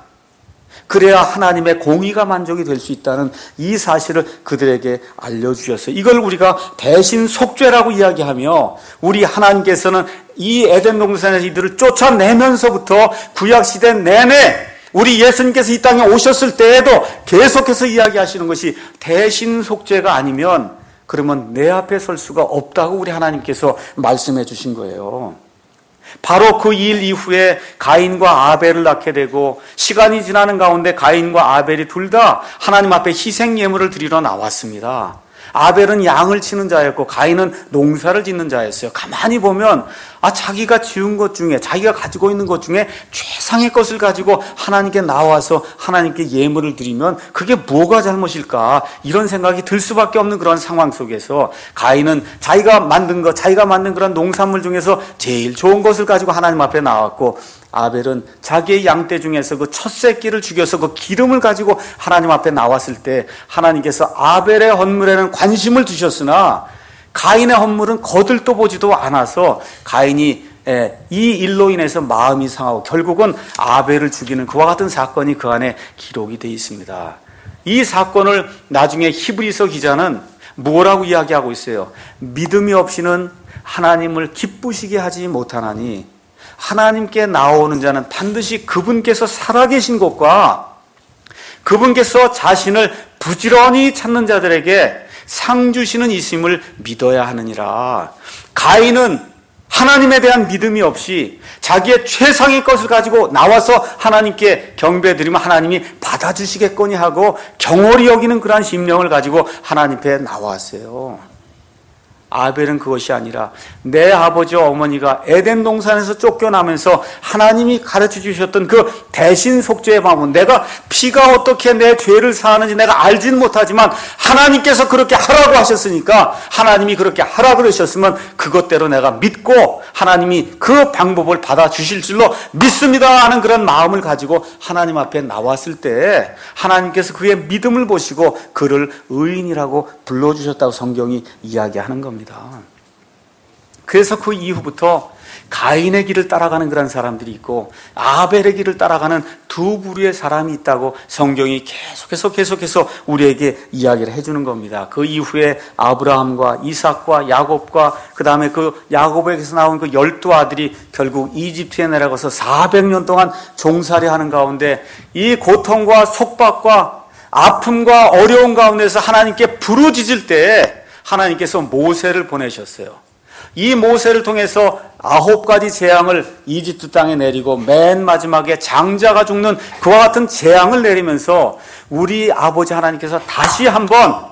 그래야 하나님의 공의가 만족이 될 수 있다는 이 사실을 그들에게 알려주셨어요. 이걸 우리가 대신 속죄라고 이야기하며 우리 하나님께서는 이 에덴 동산에서 이들을 쫓아내면서부터 구약시대 내내 우리 예수님께서 이 땅에 오셨을 때에도 계속해서 이야기하시는 것이 대신 속죄가 아니면 그러면 내 앞에 설 수가 없다고 우리 하나님께서 말씀해 주신 거예요. 바로 그 일 이후에 가인과 아벨을 낳게 되고 시간이 지나는 가운데 가인과 아벨이 둘 다 하나님 앞에 희생 예물을 드리러 나왔습니다. 아벨은 양을 치는 자였고 가인은 농사를 짓는 자였어요. 가만히 보면 아 자기가 지은 것 중에, 자기가 가지고 있는 것 중에 최상의 것을 가지고 하나님께 나와서 하나님께 예물을 드리면 그게 뭐가 잘못일까, 이런 생각이 들 수밖에 없는 그런 상황 속에서 가인은 자기가 만든 것, 자기가 만든 그런 농산물 중에서 제일 좋은 것을 가지고 하나님 앞에 나왔고, 아벨은 자기의 양떼 중에서 그 첫 새끼를 죽여서 그 기름을 가지고 하나님 앞에 나왔을 때 하나님께서 아벨의 헌물에는 관심을 두셨으나 가인의 헌물은 거들떠 보지도 않아서 가인이 이 일로 인해서 마음이 상하고 결국은 아벨을 죽이는 그와 같은 사건이 그 안에 기록이 되어 있습니다. 이 사건을 나중에 히브리서 기자는 뭐라고 이야기하고 있어요? 믿음이 없이는 하나님을 기쁘시게 하지 못하나니 하나님께 나오는 자는 반드시 그분께서 살아계신 것과 그분께서 자신을 부지런히 찾는 자들에게 상 주시는 이심을 믿어야 하느니라. 가인은 하나님에 대한 믿음이 없이 자기의 최상의 것을 가지고 나와서 하나님께 경배드리면 하나님이 받아주시겠거니 하고 경홀히 여기는 그러한 심령을 가지고 하나님 앞에 나왔어요. 아벨은 그것이 아니라 내 아버지와 어머니가 에덴 동산에서 쫓겨나면서 하나님이 가르쳐 주셨던 그 대신 속죄의 방법, 내가 피가 어떻게 내 죄를 사하는지 내가 알지는 못하지만 하나님께서 그렇게 하라고 하셨으니까 하나님이 그렇게 하라 그러셨으면 그것대로 내가 믿고 하나님이 그 방법을 받아주실 줄로 믿습니다 하는 그런 마음을 가지고 하나님 앞에 나왔을 때 하나님께서 그의 믿음을 보시고 그를 의인이라고 불러주셨다고 성경이 이야기하는 겁니다. 그래서 그 이후부터 가인의 길을 따라가는 그런 사람들이 있고 아벨의 길을 따라가는 두 부류의 사람이 있다고 성경이 계속해서 계속해서 우리에게 이야기를 해주는 겁니다. 그 이후에 아브라함과 이삭과 야곱과 그 다음에 그 야곱에게서 나온 그 열두 아들이 결국 이집트에 내려가서 사백 년 동안 종살이하는 가운데 이 고통과 속박과 아픔과 어려운 가운데서 하나님께 부르짖을 때 하나님께서 모세를 보내셨어요. 이 모세를 통해서 아홉 가지 재앙을 이집트 땅에 내리고 맨 마지막에 장자가 죽는 그와 같은 재앙을 내리면서 우리 아버지 하나님께서 다시 한번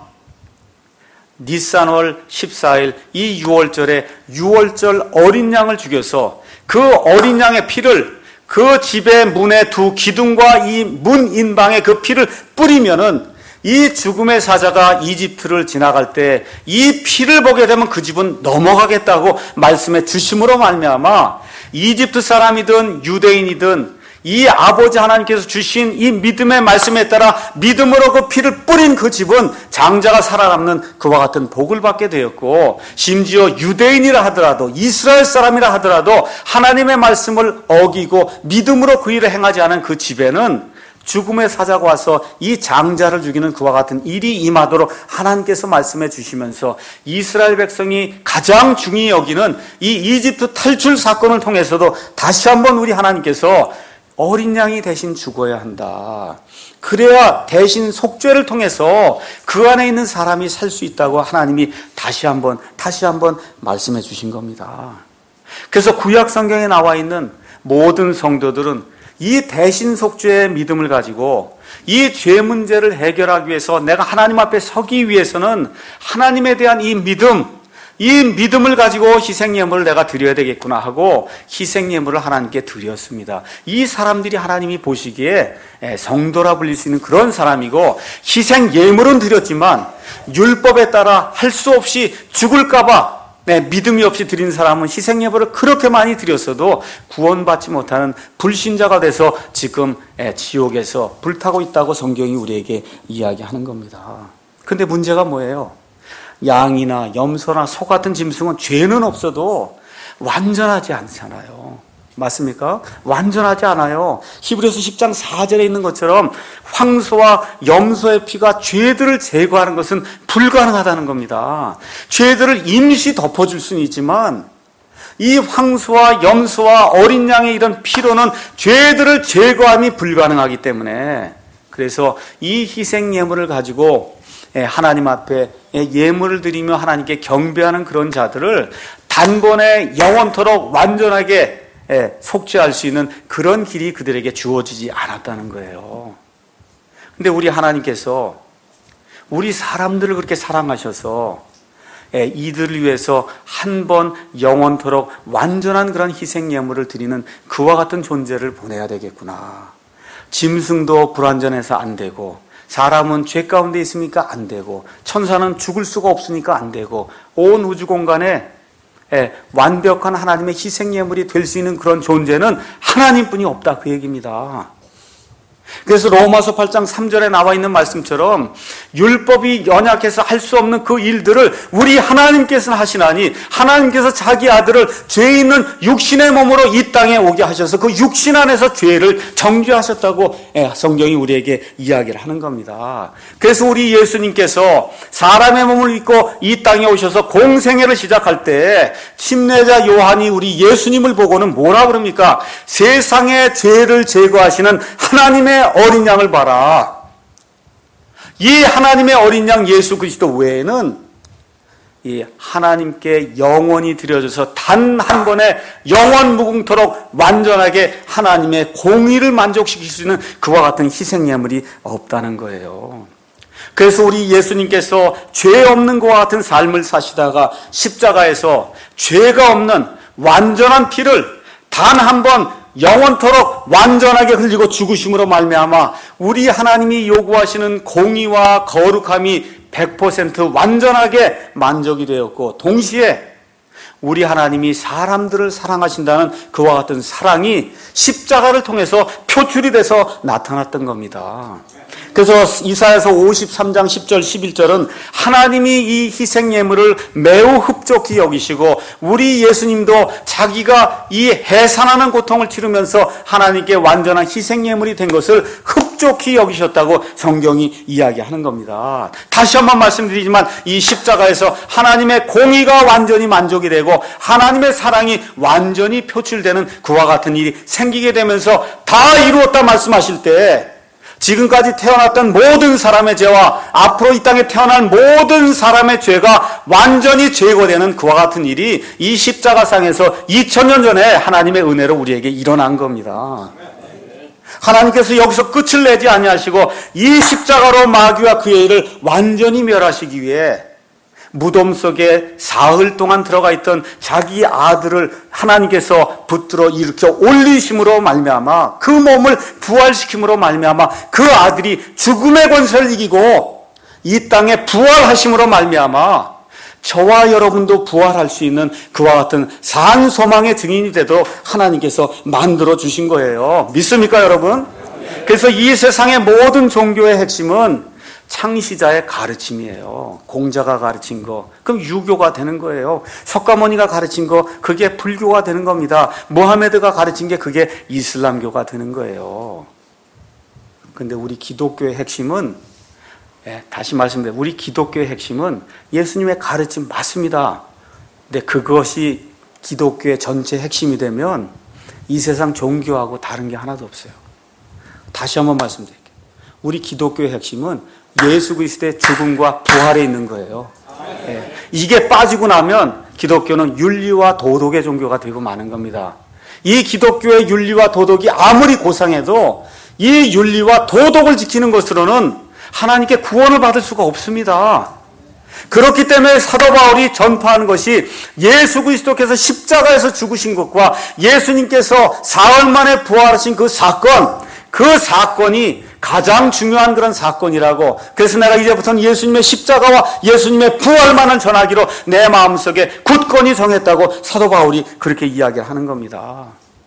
니산월 십사일 이 유월절에 유월절 어린 양을 죽여서 그 어린 양의 피를 그 집의 문의 두 기둥과 이 문 인방에 그 피를 뿌리면은 이 죽음의 사자가 이집트를 지나갈 때 이 피를 보게 되면 그 집은 넘어가겠다고 말씀해 주심으로 말미암아 이집트 사람이든 유대인이든 이 아버지 하나님께서 주신 이 믿음의 말씀에 따라 믿음으로 그 피를 뿌린 그 집은 장자가 살아남는 그와 같은 복을 받게 되었고, 심지어 유대인이라 하더라도 이스라엘 사람이라 하더라도 하나님의 말씀을 어기고 믿음으로 그 일을 행하지 않은 그 집에는 죽음의 사자가 와서 이 장자를 죽이는 그와 같은 일이 임하도록 하나님께서 말씀해 주시면서 이스라엘 백성이 가장 중히 여기는 이 이집트 탈출 사건을 통해서도 다시 한번 우리 하나님께서 어린 양이 대신 죽어야 한다. 그래야 대신 속죄를 통해서 그 안에 있는 사람이 살 수 있다고 하나님이 다시 한번 다시 한번 말씀해 주신 겁니다. 그래서 구약 성경에 나와 있는 모든 성도들은 이 대신 속죄의 믿음을 가지고 이 죄 문제를 해결하기 위해서 내가 하나님 앞에 서기 위해서는 하나님에 대한 이 믿음, 이 믿음을 가지고 희생예물을 내가 드려야 되겠구나 하고 희생예물을 하나님께 드렸습니다. 이 사람들이 하나님이 보시기에 성도라 불릴 수 있는 그런 사람이고, 희생예물은 드렸지만 율법에 따라 할 수 없이 죽을까 봐 네, 믿음이 없이 드린 사람은 희생예물을 그렇게 많이 드렸어도 구원받지 못하는 불신자가 돼서 지금 지옥에서 불타고 있다고 성경이 우리에게 이야기하는 겁니다. 근데 문제가 뭐예요? 양이나 염소나 소 같은 짐승은 죄는 없어도 완전하지 않잖아요. 맞습니까? 완전하지 않아요. 히브리서 십 장 사 절에 있는 것처럼 황소와 염소의 피가 죄들을 제거하는 것은 불가능하다는 겁니다. 죄들을 임시 덮어줄 수는 있지만 이 황소와 염소와 어린 양의 이런 피로는 죄들을 제거함이 불가능하기 때문에, 그래서 이 희생 예물을 가지고 하나님 앞에 예물을 드리며 하나님께 경배하는 그런 자들을 단번에 영원토록 완전하게 속죄할 수 있는 그런 길이 그들에게 주어지지 않았다는 거예요. 근데 우리 하나님께서 우리 사람들을 그렇게 사랑하셔서 이들을 위해서 한 번 영원토록 완전한 그런 희생 예물을 드리는 그와 같은 존재를 보내야 되겠구나. 짐승도 불완전해서 안 되고, 사람은 죄 가운데 있으니까 안 되고, 천사는 죽을 수가 없으니까 안 되고, 온 우주 공간에 완벽한 하나님의 희생예물이 될 수 있는 그런 존재는 하나님뿐이 없다, 그 얘기입니다. 그래서 로마서 팔 장 삼 절에 나와 있는 말씀처럼 율법이 연약해서 할 수 없는 그 일들을 우리 하나님께서는 하시나니, 하나님께서 자기 아들을 죄 있는 육신의 몸으로 이 땅에 오게 하셔서 그 육신 안에서 죄를 정죄하셨다고 성경이 우리에게 이야기를 하는 겁니다. 그래서 우리 예수님께서 사람의 몸을 입고 이 땅에 오셔서 공생애를 시작할 때 침례자 요한이 우리 예수님을 보고는 뭐라 그럽니까? 세상의 죄를 제거하시는 하나님의 어린 양을 봐라. 이 하나님의 어린 양 예수 그리스도 외에는 이 하나님께 영원히 드려져서 단 한 번에 영원 무궁토록 완전하게 하나님의 공의를 만족시킬 수 있는 그와 같은 희생예물이 없다는 거예요. 그래서 우리 예수님께서 죄 없는 것과 같은 삶을 사시다가 십자가에서 죄가 없는 완전한 피를 단 한 번 영원토록 완전하게 흘리고 죽으심으로 말미암아 우리 하나님이 요구하시는 공의와 거룩함이 백 퍼센트 완전하게 만족이 되었고, 동시에 우리 하나님이 사람들을 사랑하신다는 그와 같은 사랑이 십자가를 통해서 표출이 돼서 나타났던 겁니다. 그래서 이사야서 오십삼 장 십 절 십일 절은 하나님이 이 희생예물을 매우 흡족히 여기시고, 우리 예수님도 자기가 이 해산하는 고통을 치르면서 하나님께 완전한 희생예물이 된 것을 흡족히 여기셨다고 성경이 이야기하는 겁니다. 다시 한번 말씀드리지만 이 십자가에서 하나님의 공의가 완전히 만족이 되고 하나님의 사랑이 완전히 표출되는 그와 같은 일이 생기게 되면서 다 이루었다 말씀하실 때, 지금까지 태어났던 모든 사람의 죄와 앞으로 이 땅에 태어날 모든 사람의 죄가 완전히 제거되는 그와 같은 일이 이 십자가상에서 이천 년 전에 하나님의 은혜로 우리에게 일어난 겁니다. 하나님께서 여기서 끝을 내지 아니하시고 이 십자가로 마귀와 그의 일을 완전히 멸하시기 위해 무덤 속에 사흘 동안 들어가 있던 자기 아들을 하나님께서 붙들어 일으켜 올리심으로 말미암아 그 몸을 부활시킴으로 말미암아 그 아들이 죽음의 권세를 이기고 이 땅에 부활하심으로 말미암아 저와 여러분도 부활할 수 있는 그와 같은 산 소망의 증인이 되도록 하나님께서 만들어 주신 거예요. 믿습니까, 여러분? 그래서 이 세상의 모든 종교의 핵심은 창시자의 가르침이에요. 공자가 가르친 거, 그럼 유교가 되는 거예요. 석가모니가 가르친 거, 그게 불교가 되는 겁니다. 모하메드가 가르친 게 그게 이슬람교가 되는 거예요. 근데 우리 기독교의 핵심은, 예, 다시 말씀드려요. 우리 기독교의 핵심은 예수님의 가르침 맞습니다. 근데 그것이 기독교의 전체 핵심이 되면 이 세상 종교하고 다른 게 하나도 없어요. 다시 한번 말씀드릴게요. 우리 기독교의 핵심은 예수 그리스도의 죽음과 부활에 있는 거예요. 예. 이게 빠지고 나면 기독교는 윤리와 도덕의 종교가 되고 마는 겁니다. 이 기독교의 윤리와 도덕이 아무리 고상해도 이 윤리와 도덕을 지키는 것으로는 하나님께 구원을 받을 수가 없습니다. 그렇기 때문에 사도 바울이 전파하는 것이 예수 그리스도께서 십자가에서 죽으신 것과 예수님께서 사흘 만에 부활하신 그 사건, 그 사건이 가장 중요한 그런 사건이라고. 그래서 내가 이제부터는 예수님의 십자가와 예수님의 부활만을 전하기로 내 마음속에 굳건히 정했다고 사도 바울이 그렇게 이야기를 하는 겁니다.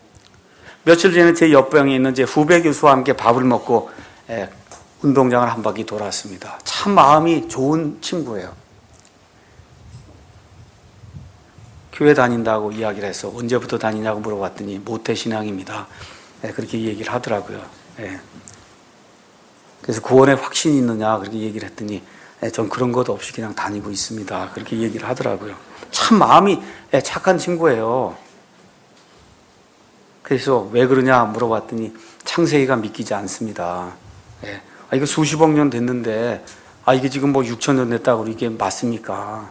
며칠 전에 제 옆방에 있는 제 후배 교수와 함께 밥을 먹고 에, 운동장을 한 바퀴 돌았습니다. 참 마음이 좋은 친구예요. 교회 다닌다고 이야기를 해서 언제부터 다니냐고 물어봤더니 모태신앙입니다. 에, 그렇게 얘기를 하더라고요. 에. 그래서 구원에 확신이 있느냐 그렇게 얘기를 했더니 전 그런 것도 없이 그냥 다니고 있습니다. 그렇게 얘기를 하더라고요. 참 마음이 착한 친구예요. 그래서 왜 그러냐 물어봤더니 창세기가 믿기지 않습니다. 예. 아, 이거 수십억 년 됐는데 아 이게 지금 뭐 육천 년 됐다고 이게 맞습니까?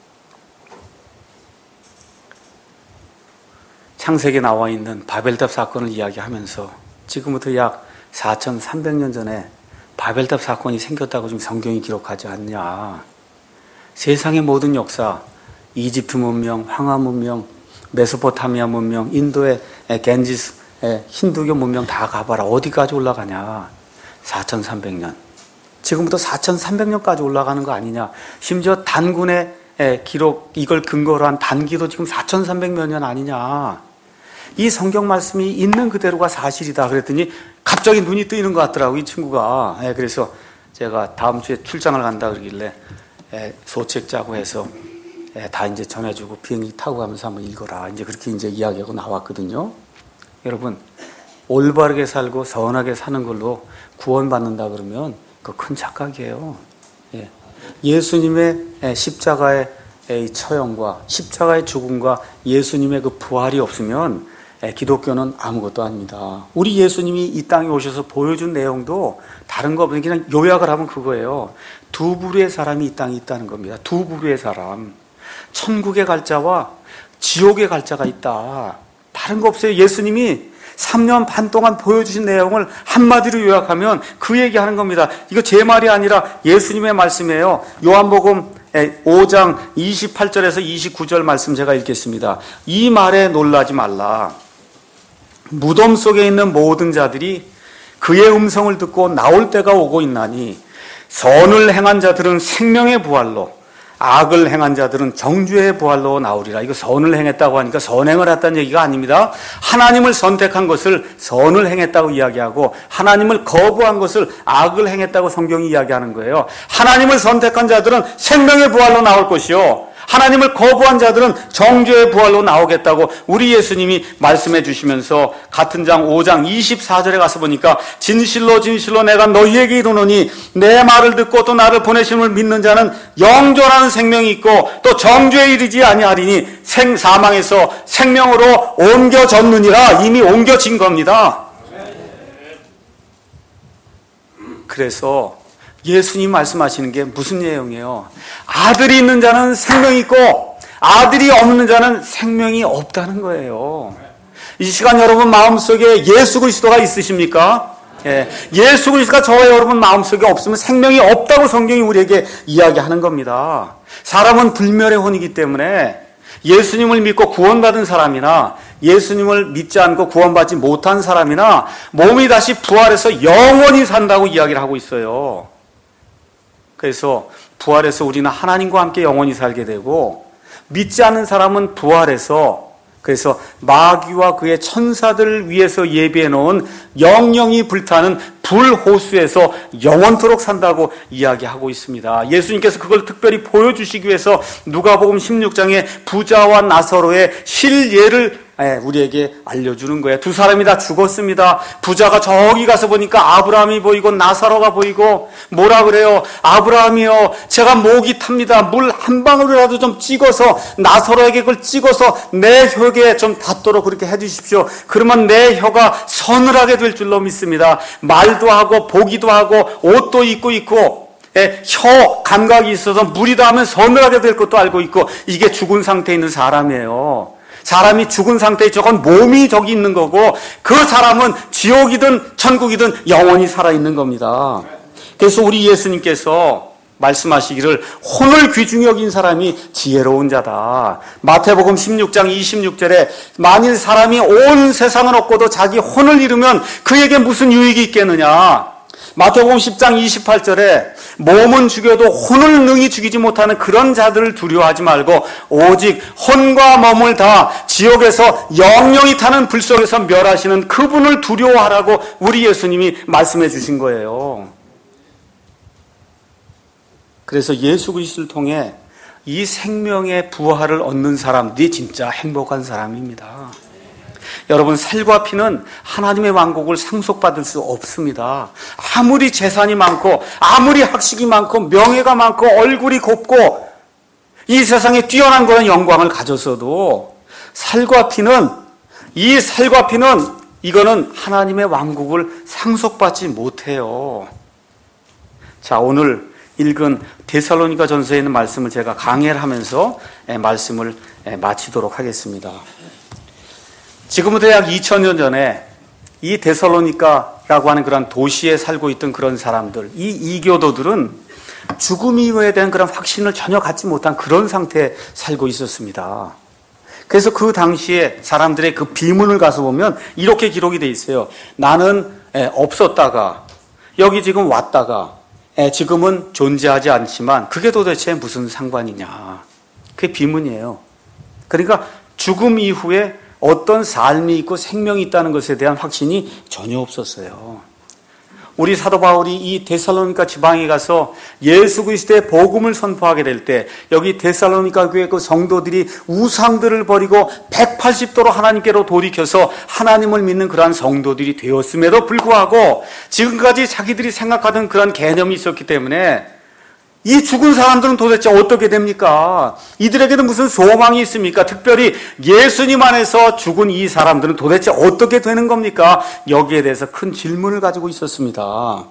창세기에 나와 있는 바벨탑 사건을 이야기하면서 지금부터 약 사천삼백 년 전에 바벨탑 사건이 생겼다고 지금 성경이 기록하지 않냐. 세상의 모든 역사, 이집트 문명, 황하 문명, 메소포타미아 문명, 인도의 겐지스, 힌두교 문명 다 가봐라. 어디까지 올라가냐. 사천삼백 년. 지금부터 사천삼백 년까지 올라가는 거 아니냐. 심지어 단군의 기록, 이걸 근거로 한 단기도 지금 사천삼백 년 아니냐. 이 성경 말씀이 있는 그대로가 사실이다. 그랬더니 갑자기 눈이 뜨이는 것 같더라고, 이 친구가. 예, 그래서 제가 다음 주에 출장을 간다 그러길래 예, 소책 짜고 해서 예, 다 이제 전해주고 비행기 타고 가면서 한번 읽어라. 이제 그렇게 이제 이야기하고 나왔거든요. 여러분, 올바르게 살고 선하게 사는 걸로 구원받는다 그러면 그 큰 착각이에요. 예. 예수님의 십자가의 처형과 십자가의 죽음과 예수님의 그 부활이 없으면 기독교는 아무것도 아닙니다. 우리 예수님이 이 땅에 오셔서 보여준 내용도 다른 거 없이 그냥 요약을 하면 그거예요. 두 부류의 사람이 이 땅에 있다는 겁니다. 두 부류의 사람. 천국에 갈 자와 지옥에 갈 자가 있다. 다른 거 없어요. 예수님이 삼 년 반 동안 보여주신 내용을 한마디로 요약하면 그 얘기하는 겁니다. 이거 제 말이 아니라 예수님의 말씀이에요. 요한복음 오 장 이십팔 절에서 이십구 절 말씀 제가 읽겠습니다. 이 말에 놀라지 말라. 무덤 속에 있는 모든 자들이 그의 음성을 듣고 나올 때가 오고 있나니 선을 행한 자들은 생명의 부활로 악을 행한 자들은 정죄의 부활로 나오리라. 이거 선을 행했다고 하니까 선행을 했다는 얘기가 아닙니다. 하나님을 선택한 것을 선을 행했다고 이야기하고 하나님을 거부한 것을 악을 행했다고 성경이 이야기하는 거예요. 하나님을 선택한 자들은 생명의 부활로 나올 것이요, 하나님을 거부한 자들은 정죄의 부활로 나오겠다고 우리 예수님이 말씀해 주시면서 같은 장 오 장 이십사 절에 가서 보니까 진실로 진실로 내가 너희에게 이르노니 내 말을 듣고 또 나를 보내심을 믿는 자는 영존하는 생명이 있고 또 정죄에 이르지 아니하리니 생 사망에서 생명으로 옮겨졌느니라. 이미 옮겨진 겁니다. 그래서 예수님 말씀하시는 게 무슨 내용이에요? 아들이 있는 자는 생명이 있고 아들이 없는 자는 생명이 없다는 거예요. 이 시간 여러분 마음속에 예수 그리스도가 있으십니까? 예, 예수 그리스도가 저와 여러분 마음속에 없으면 생명이 없다고 성경이 우리에게 이야기하는 겁니다. 사람은 불멸의 혼이기 때문에 예수님을 믿고 구원받은 사람이나 예수님을 믿지 않고 구원받지 못한 사람이나 몸이 다시 부활해서 영원히 산다고 이야기를 하고 있어요. 그래서 부활해서 우리는 하나님과 함께 영원히 살게 되고, 믿지 않는 사람은 부활해서 그래서 마귀와 그의 천사들을 위해서 예비해 놓은 영영이 불타는 불호수에서 영원토록 산다고 이야기하고 있습니다. 예수님께서 그걸 특별히 보여주시기 위해서 누가복음 십육 장에 부자와 나사로의 실예를 우리에게 알려주는 거예요. 두 사람이 다 죽었습니다. 부자가 저기 가서 보니까 아브라함이 보이고 나사로가 보이고 뭐라 그래요? 아브라함이요, 제가 목이 탑니다. 물 한 방울이라도 좀 찍어서 나사로에게 그걸 찍어서 내 혀에 좀 닿도록 그렇게 해주십시오. 그러면 내 혀가 서늘하게 될 줄로 믿습니다. 말도 하고 보기도 하고 옷도 입고 있고 혀 감각이 있어서 물이 닿으면 서늘하게 될 것도 알고 있고, 이게 죽은 상태에 있는 사람이에요. 사람이 죽은 상태에 저건 몸이 저기 있는 거고, 그 사람은 지옥이든 천국이든 영원히 살아있는 겁니다. 그래서 우리 예수님께서 말씀하시기를 혼을 귀중히 여긴 사람이 지혜로운 자다. 마태복음 십육 장 이십육 절에 만일 사람이 온 세상을 얻고도 자기 혼을 잃으면 그에게 무슨 유익이 있겠느냐. 마태복음 십 장 이십팔 절에 몸은 죽여도 혼을 능히 죽이지 못하는 그런 자들을 두려워하지 말고 오직 혼과 몸을 다 지옥에서 영영이 타는 불 속에서 멸하시는 그분을 두려워하라고 우리 예수님이 말씀해 주신 거예요. 그래서 예수 그리스도를 통해 이 생명의 부활을 얻는 사람들이 진짜 행복한 사람입니다. 여러분, 살과 피는 하나님의 왕국을 상속받을 수 없습니다. 아무리 재산이 많고 아무리 학식이 많고 명예가 많고 얼굴이 곱고 이 세상에 뛰어난 그런 영광을 가졌어도 살과 피는, 이 살과 피는 이거는 하나님의 왕국을 상속받지 못해요. 자, 오늘 읽은 데살로니가 전서에 있는 말씀을 제가 강해를 하면서 말씀을 마치도록 하겠습니다. 지금부터 약 이천 년 전에 이 데살로니가라고 하는 그런 도시에 살고 있던 그런 사람들, 이 이교도들은 죽음 이후에 대한 그런 확신을 전혀 갖지 못한 그런 상태에 살고 있었습니다. 그래서 그 당시에 사람들의 그 비문을 가서 보면 이렇게 기록이 돼 있어요. 나는 없었다가 여기 지금 왔다가 지금은 존재하지 않지만 그게 도대체 무슨 상관이냐. 그게 비문이에요. 그러니까 죽음 이후에 어떤 삶이 있고 생명이 있다는 것에 대한 확신이 전혀 없었어요. 우리 사도 바울이 이 데살로니가 지방에 가서 예수 그리스도의 복음을 선포하게 될 때 여기 데살로니가 교회 그 성도들이 우상들을 버리고 백팔십 도로 하나님께로 돌이켜서 하나님을 믿는 그러한 성도들이 되었음에도 불구하고 지금까지 자기들이 생각하던 그런 개념이 있었기 때문에 이 죽은 사람들은 도대체 어떻게 됩니까? 이들에게는 무슨 소망이 있습니까? 특별히 예수님 안에서 죽은 이 사람들은 도대체 어떻게 되는 겁니까? 여기에 대해서 큰 질문을 가지고 있었습니다.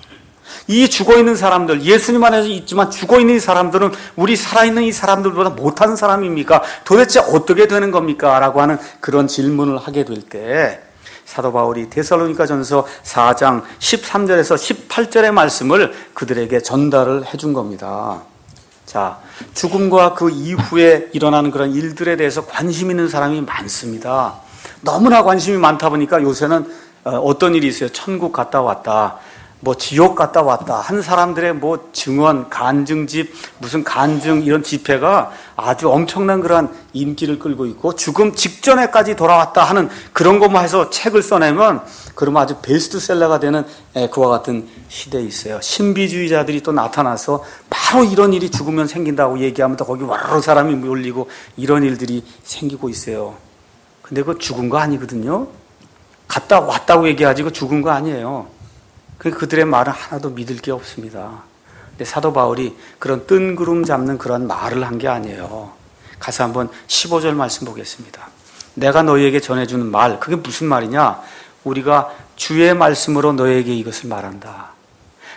이 죽어있는 사람들, 예수님 안에서 있지만 죽어있는 이 사람들은 우리 살아있는 이 사람들보다 못한 사람입니까? 도대체 어떻게 되는 겁니까? 라고 하는 그런 질문을 하게 될 때 사도 바울이 데살로니가 전서 사 장 십삼 절에서 십팔 절의 말씀을 그들에게 전달을 해준 겁니다. 자, 죽음과 그 이후에 일어나는 그런 일들에 대해서 관심 있는 사람이 많습니다. 너무나 관심이 많다 보니까 요새는 어떤 일이 있어요. 천국 갔다 왔다, 뭐 지옥 갔다 왔다 한 사람들의 뭐 증언, 간증집, 무슨 간증 이런 집회가 아주 엄청난 그런 인기를 끌고 있고 죽음 직전에까지 돌아왔다 하는 그런 것만 해서 책을 써내면 그러면 아주 베스트셀러가 되는 그와 같은 시대에 있어요. 신비주의자들이 또 나타나서 바로 이런 일이 죽으면 생긴다고 얘기하면 또 거기 와르르 사람이 몰리고 이런 일들이 생기고 있어요. 근데 그거 죽은 거 아니거든요. 갔다 왔다고 얘기하지 그 죽은 거 아니에요. 그들의 말은 하나도 믿을 게 없습니다. 근데 사도 바울이 그런 뜬구름 잡는 그런 말을 한 게 아니에요. 가서 한번 십오 절 말씀 보겠습니다. 내가 너희에게 전해주는 말, 그게 무슨 말이냐? 우리가 주의 말씀으로 너희에게 이것을 말한다.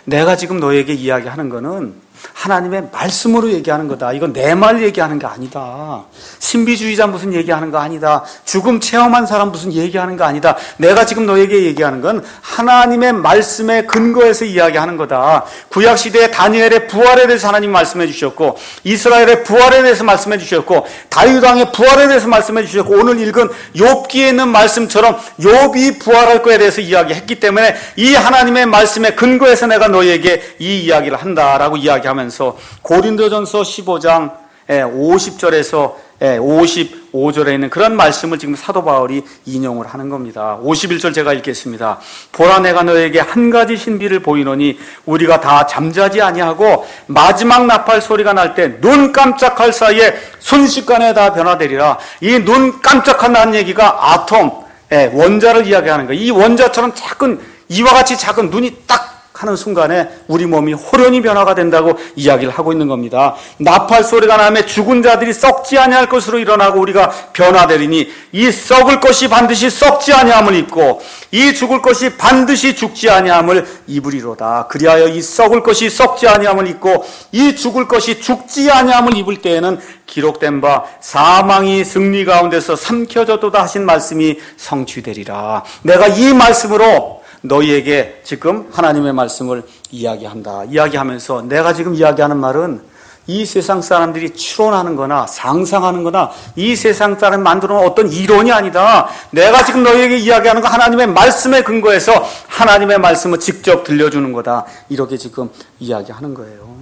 내가 지금 너에게 이야기하는 거는 하나님의 말씀으로 얘기하는 거다. 이건 내 말 얘기하는 게 아니다. 신비주의자 무슨 얘기하는 거 아니다. 죽음 체험한 사람 무슨 얘기하는 거 아니다. 내가 지금 너에게 얘기하는 건 하나님의 말씀에 근거해서 이야기하는 거다. 구약시대의 다니엘의 부활에 대해서 하나님 말씀해 주셨고, 이스라엘의 부활에 대해서 말씀해 주셨고, 다윗 왕의 부활에 대해서 말씀해 주셨고, 오늘 읽은 욥기에 있는 말씀처럼 욥이 부활할 거에 대해서 이야기했기 때문에 이 하나님의 말씀에 근거해서 내가 너에게 이 이야기를 한다라고 이야기합니다. 하면서 고린도전서 십오 장 오십 절에서 오십오 절에 있는 그런 말씀을 지금 사도 바울이 인용을 하는 겁니다. 오십일 절 제가 읽겠습니다. 보라, 내가 너에게 한 가지 신비를 보이노니 우리가 다 잠자지 아니하고 마지막 나팔 소리가 날 때 눈 깜짝할 사이에 순식간에 다 변화되리라. 이 눈 깜짝한다는 얘기가 아톰, 원자를 이야기하는 거예요. 이 원자처럼 작은, 이와 같이 작은 눈이 딱 하는 순간에 우리 몸이 호련히 변화가 된다고 이야기를 하고 있는 겁니다. 나팔 소리가 나면 죽은 자들이 썩지 아니할 것으로 일어나고 우리가 변화되리니 이 썩을 것이 반드시 썩지 아니함을 입고 이 죽을 것이 반드시 죽지 아니함을 입으리로다. 그리하여 이 썩을 것이 썩지 아니함을 입고 이 죽을 것이 죽지 아니함을 입을 때에는 기록된 바 사망이 승리 가운데서 삼켜졌도다 하신 말씀이 성취되리라. 내가 이 말씀으로 너희에게 지금 하나님의 말씀을 이야기한다. 이야기하면서 내가 지금 이야기하는 말은 이 세상 사람들이 추론하는 거나 상상하는 거나 이 세상 사람이 만들어 놓은 어떤 이론이 아니다. 내가 지금 너희에게 이야기하는 거 하나님의 말씀에 근거해서 하나님의 말씀을 직접 들려주는 거다. 이렇게 지금 이야기하는 거예요.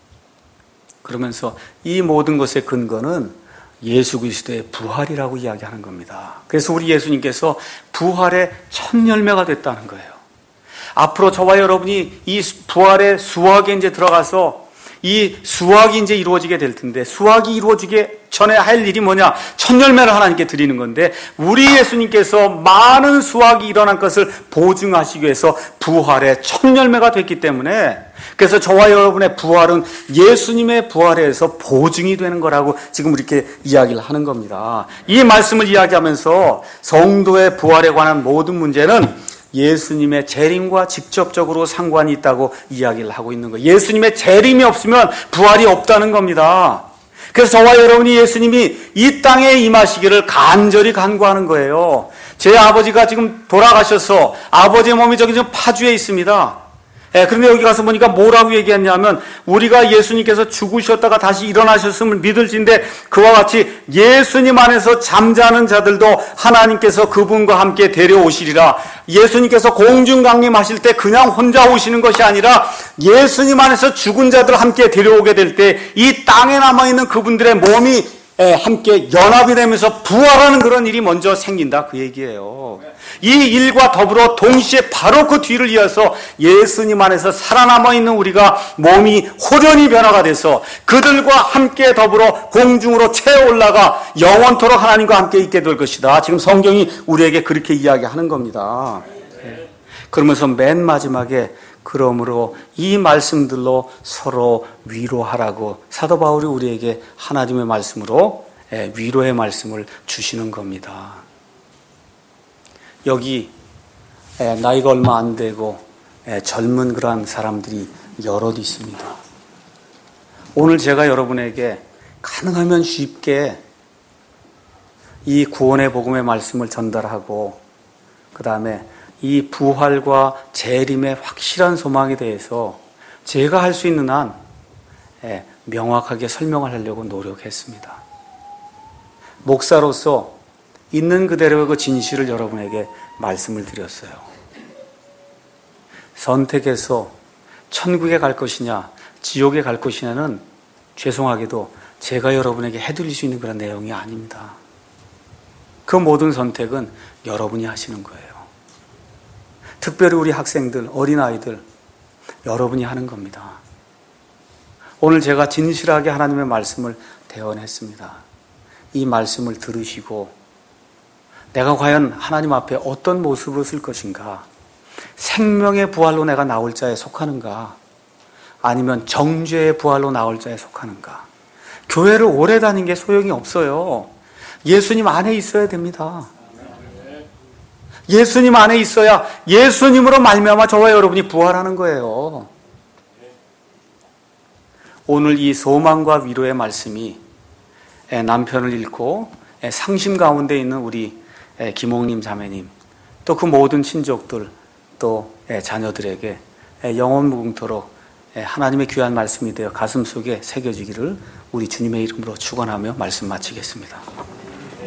그러면서 이 모든 것의 근거는 예수 그리스도의 부활이라고 이야기하는 겁니다. 그래서 우리 예수님께서 부활의 첫 열매가 됐다는 거예요. 앞으로 저와 여러분이 이 부활의 수확에 이제 들어가서 이 수확이 이제 이루어지게 될 텐데, 수확이 이루어지기 전에 할 일이 뭐냐? 첫 열매를 하나님께 드리는 건데, 우리 예수님께서 많은 수확이 일어난 것을 보증하시기 위해서 부활의 첫 열매가 됐기 때문에, 그래서 저와 여러분의 부활은 예수님의 부활에서 보증이 되는 거라고 지금 이렇게 이야기를 하는 겁니다. 이 말씀을 이야기하면서 성도의 부활에 관한 모든 문제는 예수님의 재림과 직접적으로 상관이 있다고 이야기를 하고 있는 거예요. 예수님의 재림이 없으면 부활이 없다는 겁니다. 그래서 저와 여러분이 예수님이 이 땅에 임하시기를 간절히 간구하는 거예요. 제 아버지가 지금 돌아가셔서 아버지의 몸이 저기 지금 파주에 있습니다. 예, 그런데 여기 가서 보니까 뭐라고 얘기했냐면, 우리가 예수님께서 죽으셨다가 다시 일어나셨음을 믿을진데 그와 같이 예수님 안에서 잠자는 자들도 하나님께서 그분과 함께 데려오시리라. 예수님께서 공중 강림하실 때 그냥 혼자 오시는 것이 아니라 예수님 안에서 죽은 자들을 함께 데려오게 될 때 이 땅에 남아있는 그분들의 몸이 함께 연합이 되면서 부활하는 그런 일이 먼저 생긴다, 그 얘기예요. 이 일과 더불어 동시에 바로 그 뒤를 이어서 예수님 안에서 살아남아 있는 우리가 몸이 호련히 변화가 돼서 그들과 함께 더불어 공중으로 채 올라가 영원토록 하나님과 함께 있게 될 것이다. 지금 성경이 우리에게 그렇게 이야기하는 겁니다. 그러면서 맨 마지막에 그러므로 이 말씀들로 서로 위로하라고 사도 바울이 우리에게 하나님의 말씀으로 위로의 말씀을 주시는 겁니다. 여기 나이가 얼마 안 되고 젊은 그러한 사람들이 여럿 있습니다. 오늘 제가 여러분에게 가능하면 쉽게 이 구원의 복음의 말씀을 전달하고, 그 다음에 이 부활과 재림의 확실한 소망에 대해서 제가 할 수 있는 한 명확하게 설명을 하려고 노력했습니다. 목사로서 있는 그대로의 그 진실을 여러분에게 말씀을 드렸어요. 선택해서 천국에 갈 것이냐 지옥에 갈 것이냐는 죄송하게도 제가 여러분에게 해드릴 수 있는 그런 내용이 아닙니다. 그 모든 선택은 여러분이 하시는 거예요. 특별히 우리 학생들, 어린아이들, 여러분이 하는 겁니다. 오늘 제가 진실하게 하나님의 말씀을 대언했습니다. 이 말씀을 들으시고 내가 과연 하나님 앞에 어떤 모습으로 쓸 것인가? 생명의 부활로 내가 나올 자에 속하는가? 아니면 정죄의 부활로 나올 자에 속하는가? 교회를 오래 다닌 게 소용이 없어요. 예수님 안에 있어야 됩니다. 예수님 안에 있어야 예수님으로 말미암아 저와 여러분이 부활하는 거예요. 오늘 이 소망과 위로의 말씀이 남편을 잃고 상심 가운데 있는 우리 김옥님 자매님, 또 그 모든 친족들, 또 자녀들에게 영원 무궁토록 하나님의 귀한 말씀이 되어 가슴 속에 새겨지기를 우리 주님의 이름으로 축원하며 말씀 마치겠습니다.